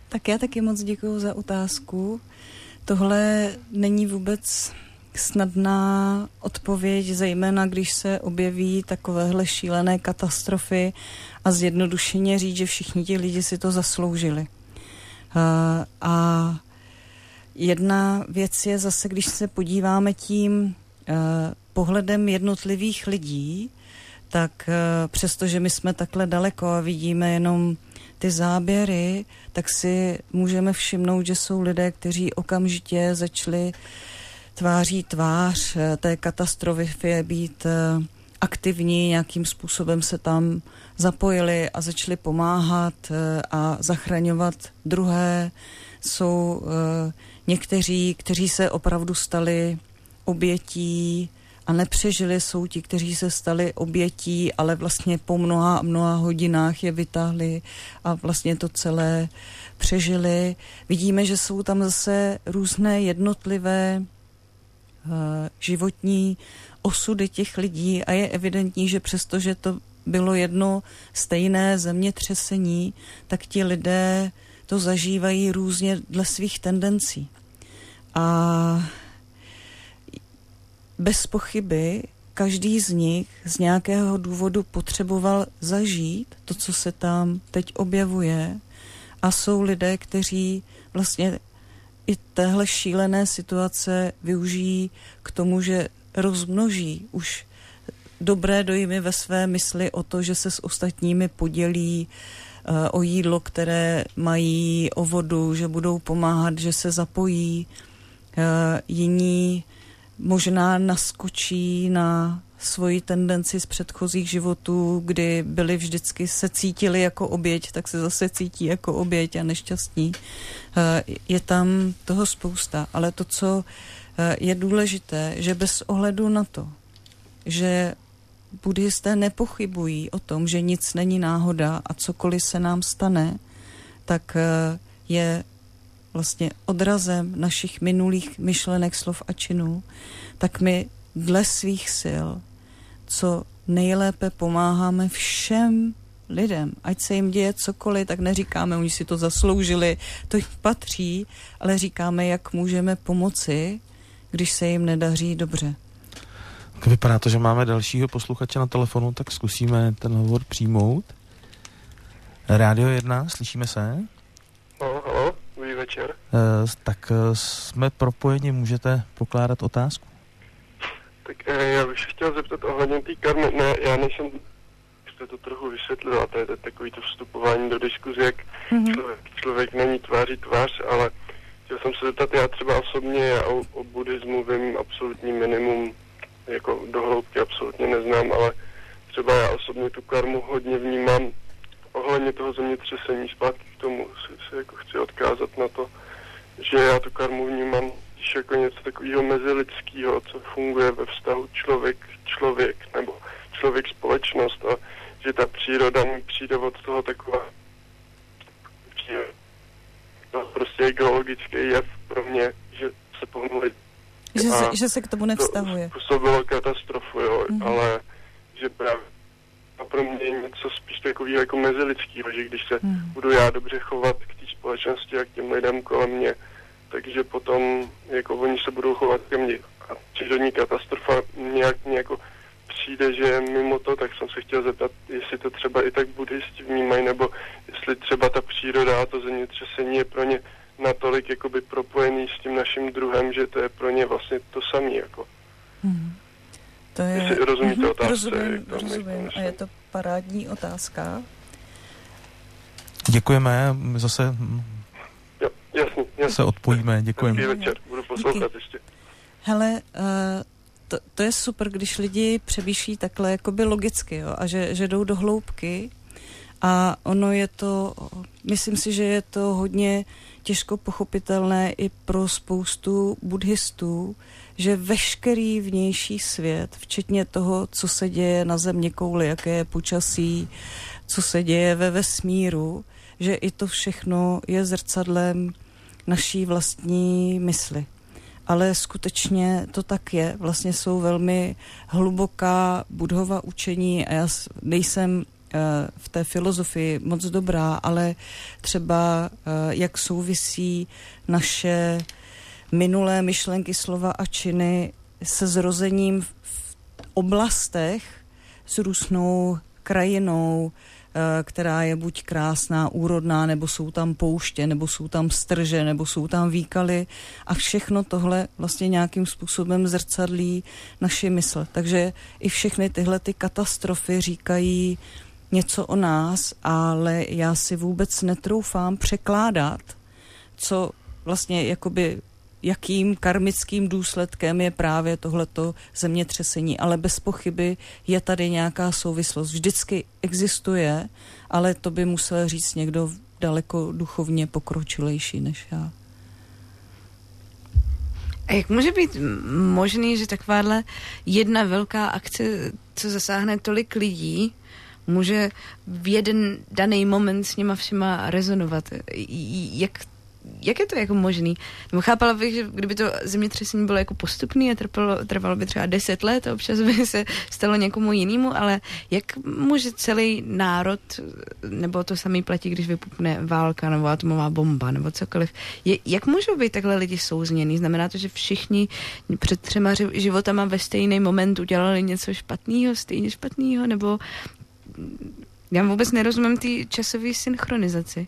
Tak já taky moc děkuju za otázku. Tohle není vůbec snadná odpověď, zejména když se objeví takovéhle šílené katastrofy a zjednodušeně říct, že všichni ti lidi si to zasloužili. A jedna věc je zase, když se podíváme tím pohledem jednotlivých lidí, tak přestože my jsme takhle daleko a vidíme jenom ty záběry, tak si můžeme všimnout, že jsou lidé, kteří okamžitě začali tváří tvář té katastrofy být aktivní, nějakým způsobem se tam zapojili a začali pomáhat a zachraňovat druhé. Jsou někteří, kteří se opravdu stali obětí a nepřežili, jsou ti, kteří se stali obětí, ale vlastně po mnoha hodinách je vytáhli a vlastně to celé přežili. Vidíme, že jsou tam zase různé jednotlivé životní osudy těch lidí a je evidentní, že přestože to bylo jedno stejné zemětřesení, tak ti lidé to zažívají různě dle svých tendencí. A bez pochyby každý z nich z nějakého důvodu potřeboval zažít to, co se tam teď objevuje, a jsou lidé, kteří vlastně i téhle šílené situace využijí k tomu, že rozmnoží už dobré dojmy ve své mysli o to, že se s ostatními podělí o jídlo, které mají, o vodu, že budou pomáhat, že se zapojí. Jiní možná naskočí na svoji tendenci z předchozích životů, kdy byli vždycky, se cítili jako oběť, tak se zase cítí jako oběť a nešťastní. Je tam toho spousta, ale to, co je důležité, že bez ohledu na to, že buddhisté nepochybují o tom, že nic není náhoda a cokoliv se nám stane, tak je vlastně odrazem našich minulých myšlenek, slov a činů, tak my dle svých sil co nejlépe pomáháme všem lidem. Ať se jim děje cokoliv, tak neříkáme, oni si to zasloužili, to jim patří, ale říkáme, jak můžeme pomoci, když se jim nedaří dobře. Vypadá to, že máme dalšího posluchače na telefonu, tak zkusíme ten hovor přijmout. Rádio 1, slyšíme se? Halo, dobrý večer. Tak jsme propojeni, můžete pokládat otázku. Tak já bych se chtěl zeptat ohledně té karmy. Ne, já nejsem, jste to trochu vysvětlila, to je takový to vstupování do diskuze, jak člověk není tváří tvář, ale chtěl jsem se zeptat, já třeba osobně o buddhismu vím absolutní minimum, jako do hloubky absolutně neznám, ale třeba já osobně tu karmu hodně vnímám ohledně toho zemětřesení. Zpátky k tomu se jako chci odkázat na to, že já tu karmu vnímám jako něco takového mezilidského, co funguje ve vztahu člověk nebo člověk-společnost, a že ta příroda mi přijde od toho taková prostě geologický jev pro mě, že se pohnuli. Že se k tomu nevztahuje. To způsobilo katastrofu, jo, ale že právě a pro mě je něco spíš takového jako mezilidského, že když se budu já dobře chovat k té společnosti a k těm lidem kolem mě, takže potom jako oni se budou chovat ke mně. A přírodní katastrofa nějak jako přijde, že je mimo to, tak jsem se chtěl zeptat, jestli to třeba i tak buddhisti vnímají, nebo jestli třeba ta příroda a to zemětřesení je pro ně natolik jakoby propojený s tím naším druhem, že to je pro ně vlastně to samé jako. To je... Jestli rozumíte otázce. Rozumím. A je to parádní otázka. Děkujeme, zase jo, jasný. se odpojíme, děkujeme. Dobrý večer, budu poslouchat ještě. Hele, to je super, když lidi přemýšlí takhle jakoby logicky, jo, a že jdou do hloubky, a ono je to, myslím si, že je to hodně těžko pochopitelné i pro spoustu buddhistů, že veškerý vnější svět, včetně toho, co se děje na zeměkouli, jaké je počasí, co se děje ve vesmíru, že i to všechno je zrcadlem naší vlastní mysli. Ale skutečně to tak je. Vlastně jsou velmi hluboká Buddhova učení a já nejsem v té filozofii moc dobrá, ale třeba jak souvisí naše minulé myšlenky, slova a činy se zrozením v oblastech s různou krajinou, která je buď krásná, úrodná, nebo jsou tam pouště, nebo jsou tam strže, nebo jsou tam výkaly a všechno tohle vlastně nějakým způsobem zrcadlí naši mysl. Takže i všechny tyhle ty katastrofy říkají něco o nás, ale já si vůbec netroufám překládat, co vlastně jakoby jakým karmickým důsledkem je právě tohleto zemětřesení. Ale bez pochyby je tady nějaká souvislost. Vždycky existuje, ale to by musel říct někdo daleko duchovně pokročilejší než já. A jak může být možný, že takováhle jedna velká akce, co zasáhne tolik lidí, může v jeden daný moment s nima všema rezonovat? Jak je to jako možný? Nebo chápala bych, že kdyby to zemětřesení bylo jako postupný a trvalo by třeba 10 let a občas by se stalo někomu jinému, ale jak může celý národ, nebo to samý platí, když vypukne válka nebo atomová bomba nebo cokoliv, jak můžou být takhle lidi souzněný? Znamená to, že všichni před 3 životama ve stejný moment udělali něco stejně špatného, nebo já vůbec nerozumím té časové synchronizaci.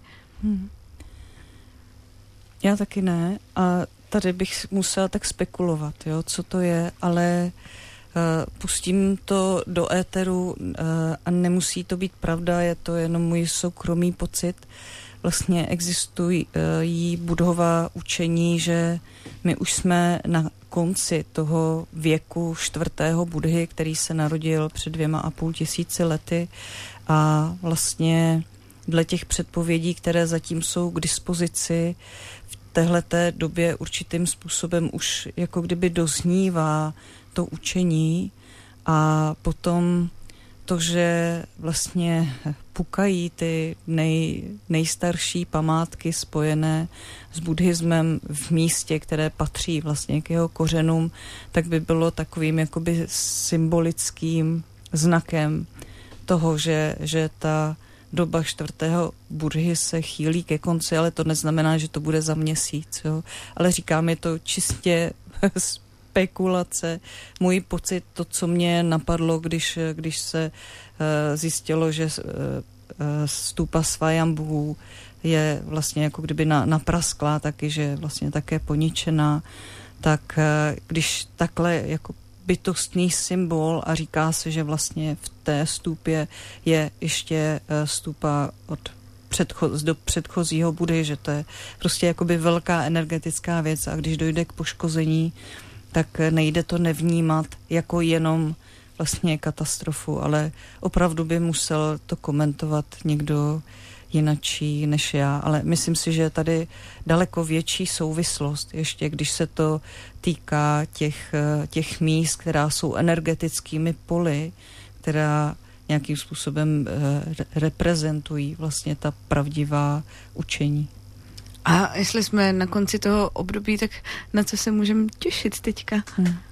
Já taky ne a tady bych musela tak spekulovat, jo, co to je, ale pustím to do éteru a nemusí to být pravda, je to jenom můj soukromý pocit. Vlastně existují Buddhova učení, že my už jsme na konci toho věku 4. Buddhy, který se narodil před 2,5 tisíci lety a vlastně dle těch předpovědí, které zatím jsou k dispozici, v téhleté době určitým způsobem už jako kdyby doznívá to učení a potom to, že vlastně pukají ty nejstarší památky spojené s buddhismem v místě, které patří vlastně k jeho kořenům, tak by bylo takovým jakoby symbolickým znakem toho, že ta doba 4. Buddhy se chýlí ke konci, ale to neznamená, že to bude za měsíc. Jo? Ale říkám, je to čistě spekulace. Můj pocit, to, co mě napadlo, když se zjistilo, že stupa Svayambhu je vlastně jako kdyby naprasklá taky, že vlastně také poničená, tak když takhle jako bytostný symbol a říká se, že vlastně v té stupě je ještě stupa do předchozího Buddhy, že to je prostě jakoby velká energetická věc a když dojde k poškození, tak nejde to nevnímat jako jenom vlastně katastrofu, ale opravdu by musel to komentovat někdo jinačí než já, ale myslím si, že je tady daleko větší souvislost, ještě když se to týká těch míst, která jsou energetickými poli, která nějakým způsobem reprezentují vlastně ta pravdivá učení. A jestli jsme na konci toho období, tak na co se můžeme těšit teďka?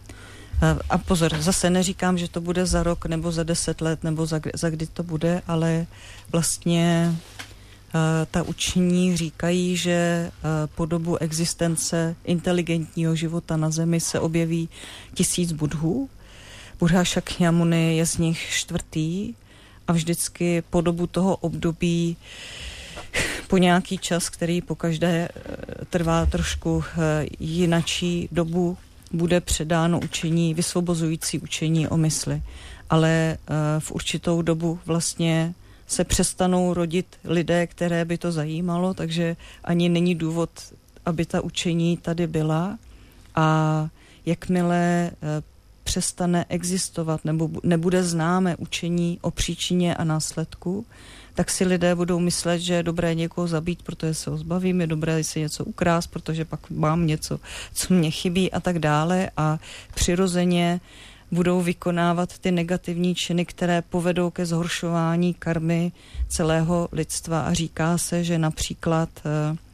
A pozor, zase neříkám, že to bude za rok, nebo za 10 let, nebo za kdy to bude, ale vlastně ta učení říkají, že po dobu existence inteligentního života na Zemi se objeví 1000 Buddhů. Buddha Shakyamuni je z nich 4. a vždycky po dobu toho období po nějaký čas, který pokaždé trvá trošku jinačí dobu, bude předáno učení, vysvobozující učení o mysli. Ale v určitou dobu vlastně se přestanou rodit lidé, které by to zajímalo, takže ani není důvod, aby ta učení tady byla. A jakmile přestane existovat nebo nebude známé učení o příčině a následku, tak si lidé budou myslet, že je dobré někoho zabít, protože se ho zbavím, je dobré si něco ukrást, protože pak mám něco, co mě chybí a tak dále a přirozeně budou vykonávat ty negativní činy, které povedou ke zhoršování karmy celého lidstva a říká se, že například v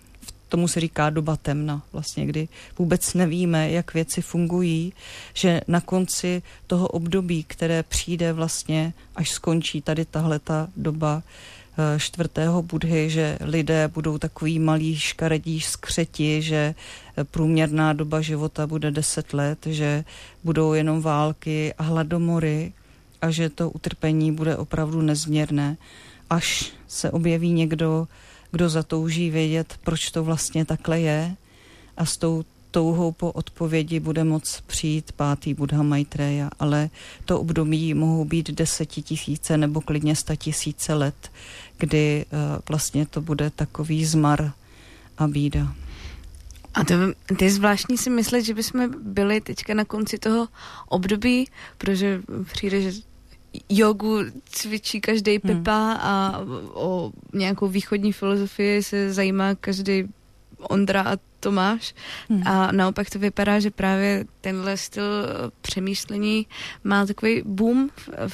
tomu se říká doba temna, vlastně, kdy vůbec nevíme, jak věci fungují, že na konci toho období, které přijde vlastně, až skončí tady tahleta doba 4. Budhy, že lidé budou takový malí škaredí skřeti, že průměrná doba života bude 10 let, že budou jenom války a hladomory a že to utrpení bude opravdu nezměrné, až se objeví někdo, kdo zatouží vědět, proč to vlastně takhle je, a s tou touhou po odpovědi bude moct přijít 5. Buddha Maitreya, ale to období mohou být 10 000 nebo klidně 100 000 let, kdy vlastně to bude takový zmar a bída. A to je zvláštní si myslet, že bychom byli teďka na konci toho období, protože přijde, že jogu cvičí každý Pepa a o nějakou východní filozofii se zajímá každý Ondra a Tomáš. A naopak to vypadá, že právě tenhle styl přemýšlení má takový boom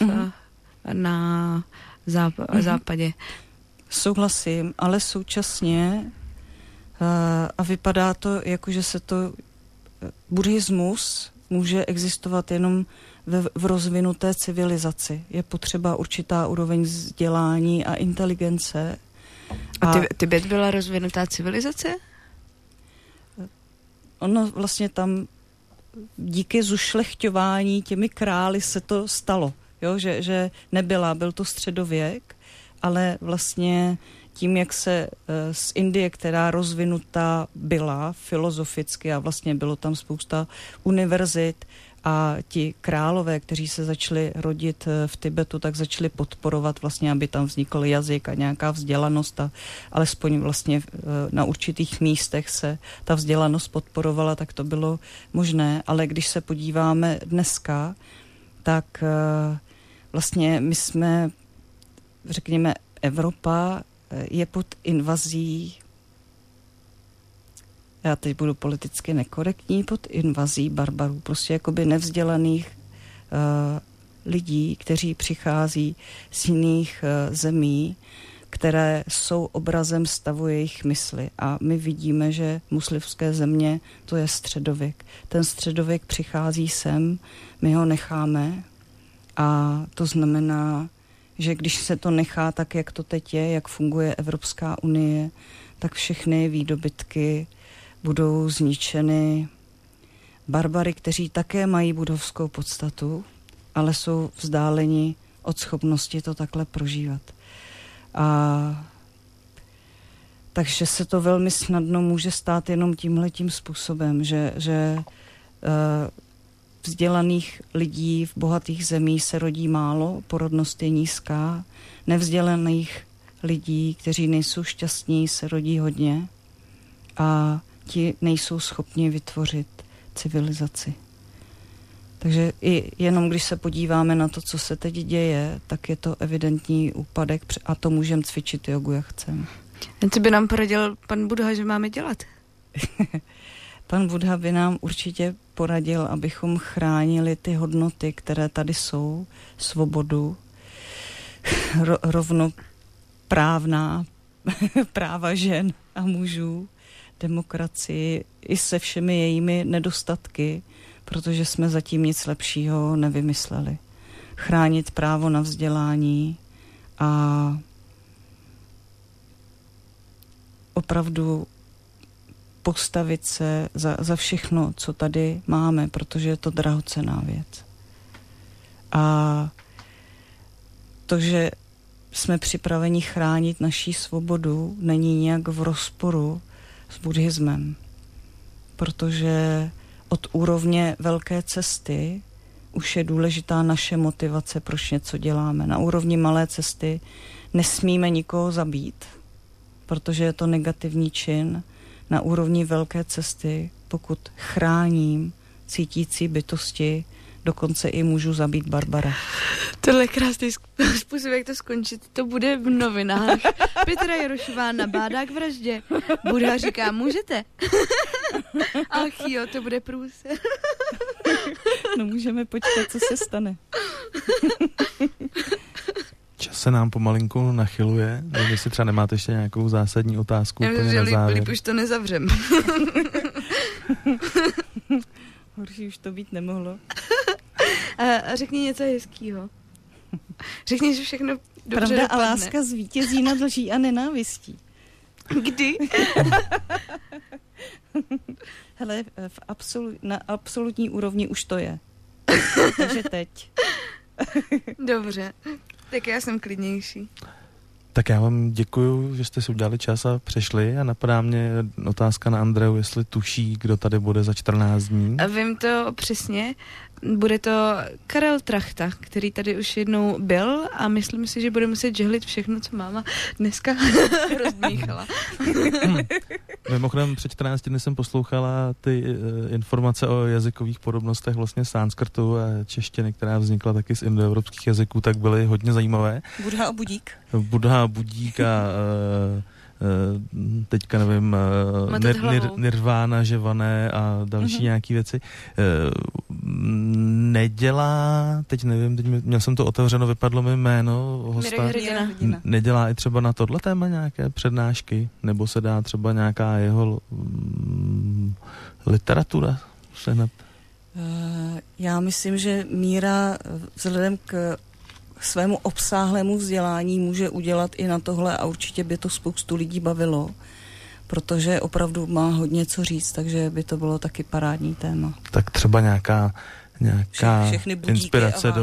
na západě. Souhlasím, ale současně a vypadá to, jako že se to buddhismus může existovat jenom v rozvinuté civilizaci. Je potřeba určitá úroveň vzdělání a inteligence. A Tibet byla rozvinutá civilizace? Ono vlastně tam díky zušlechťování těmi králi se to stalo. Jo? Že nebyla, byl to středověk, ale vlastně tím, jak se z Indie, která rozvinutá byla filozoficky a vlastně bylo tam spousta univerzit, a ti králové, kteří se začali rodit v Tibetu, tak začali podporovat vlastně, aby tam vznikl jazyk a nějaká vzdělanost a alespoň vlastně na určitých místech se ta vzdělanost podporovala, tak to bylo možné. Ale když se podíváme dneska, tak vlastně my jsme, řekněme, Evropa je pod invazí, já teď budu politicky nekorektní, pod invazí barbarů, prostě jakoby nevzdělaných lidí, kteří přichází z jiných zemí, které jsou obrazem stavu jejich mysli. A my vidíme, že muslimské země, to je středověk. Ten středověk přichází sem, my ho necháme a to znamená, že když se to nechá tak, jak to teď je, jak funguje Evropská unie, tak všechny výdobytky budou zničeny barbary, kteří také mají budovskou podstatu, ale jsou vzdáleni od schopnosti to takhle prožívat. A takže se to velmi snadno může stát jenom tímhletím způsobem, že vzdělaných lidí v bohatých zemích se rodí málo, porodnost je nízká, nevzdělaných lidí, kteří nejsou šťastní, se rodí hodně a ti nejsou schopni vytvořit civilizaci. Takže i jenom když se podíváme na to, co se teď děje, tak je to evidentní úpadek a to můžeme cvičit jogu, jak chceme. A co by nám poradil pan Buddha, že máme dělat? Pan Buddha by nám určitě poradil, abychom chránili ty hodnoty, které tady jsou, svobodu, rovnoprávná práva žen a mužů, demokracii i se všemi jejími nedostatky, protože jsme zatím nic lepšího nevymysleli. Chránit právo na vzdělání a opravdu postavit se za všechno, co tady máme, protože je to drahocenná věc. A to, že jsme připraveni chránit naši svobodu, není nějak v rozporu s buddhismem, protože od úrovně velké cesty už je důležitá naše motivace, proč něco děláme. Na úrovni malé cesty nesmíme nikoho zabít, protože je to negativní čin. Na úrovni velké cesty, pokud chráním cítící bytosti, dokonce i můžu zabít barbara. Tohle je krásný způsob, jak to skončit. To bude v novinách. Petra Jarošová nabádá k vraždě. Buddha říká, můžete? Ach jo, to bude průser. No můžeme počkat, co se stane. Čas se nám pomalinku nachyluje. Nevím, jestli třeba nemáte ještě nějakou zásadní otázku úplně na závěr. Líp už to nezavřem. Horší už to být nemohlo. A řekni něco hezkýho. Řekni, že všechno dobře Pravda dopadne. A láska zvítězí nad lží a nenávistí. Kdy? Hele, na absolutní úrovni už to je. Takže teď. Dobře. Tak já jsem klidnější. Tak já vám děkuju, že jste si udělali čas a přišli a napadá mě otázka na Andreu, jestli tuší, kdo tady bude za 14 dní. A vím to přesně. Bude to Karel Trachta, který tady už jednou byl a myslím si, že bude muset žehlit všechno, co máma dneska rozmíchala. Mimochodem před 14 dny jsem poslouchala ty informace o jazykových podobnostech vlastně sanskrtu a češtiny, která vznikla taky z indoevropských jazyků, tak byly hodně zajímavé. Budha a budík. Budha a budík a teďka nevím, nirvána, ževané a další nějaký věci. Nedělá, teď nevím, měl jsem to otevřeno, vypadlo mi jméno hosta. Nedělá i třeba na tohle téma nějaké přednášky? Nebo se dá třeba nějaká jeho literatura sehnat? Já myslím, že Míra vzhledem k svému obsáhlému vzdělání může udělat i na tohle a určitě by to spoustu lidí bavilo, protože opravdu má hodně co říct, takže by to bylo taky parádní téma. Tak třeba nějaká inspirace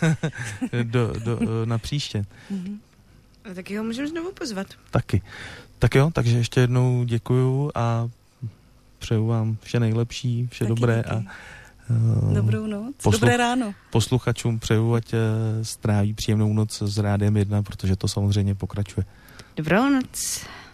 na příště. A taky ho můžeme znovu pozvat. Taky. Tak jo, takže ještě jednou děkuju a přeju vám vše nejlepší, vše taky dobré díky. A dobrou noc, dobré ráno. Posluchačům přeju, ať stráví příjemnou noc s Rádiem 1, protože to samozřejmě pokračuje. Dobrou noc.